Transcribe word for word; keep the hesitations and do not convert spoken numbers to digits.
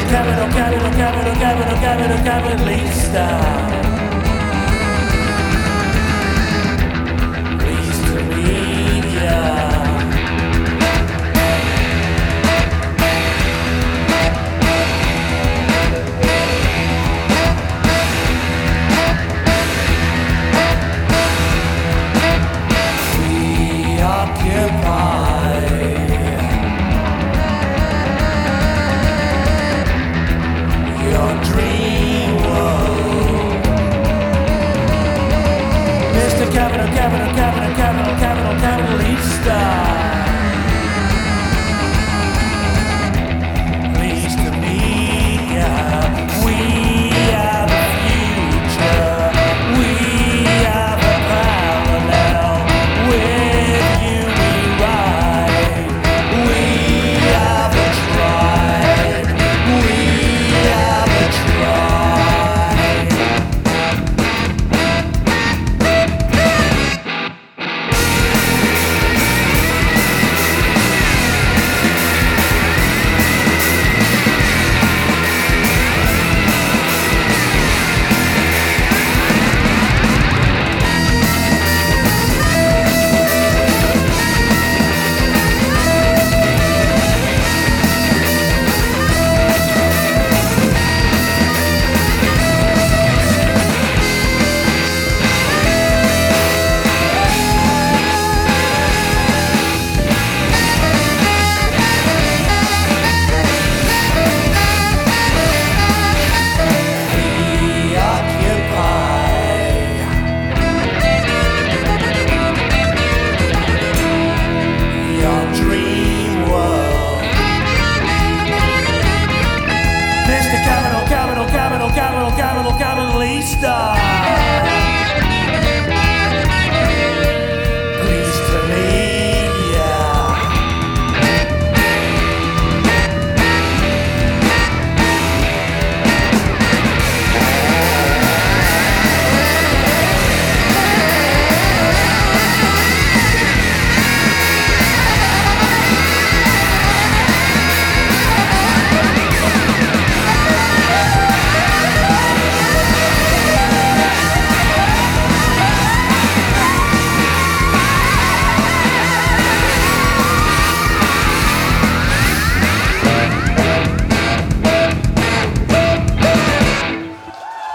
Capital, capital, capital, capital, capital, capitalista. Pleased to meet ya. We occupy your dream world. Mister Capital, Capital, Capital, Capital, Capital, Capitalista. Pleased to meet ya. We are the future. We are the parallel. With you we ride. We are the tribe. We are the tribe. Mister Capital, Capital, Capital, Capital, Capital, Capitalista.